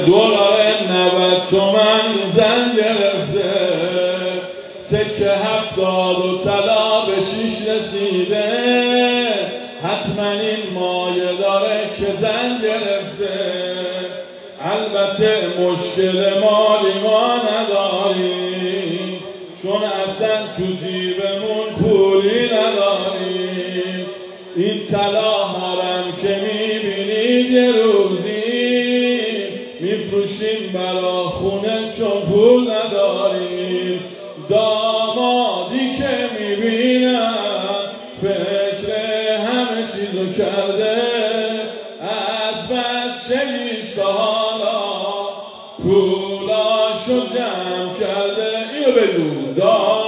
دلار 90 تومن زن گرفته، سکه 70 و طلا به 6 رسیده، حتما این مایه داره که زن گرفته. البته مشکل مالی ما نداریم، چون اصلا تو جیبمون پولی نداریم. این طلا حرم که میبینید یه روزی میفروشیم برا خونه چون پول نداریم. دامادی که میبینم فکر همه چیزو کرده، از بچگیش تا حالا پولاشو جمع کرده. اینو بگو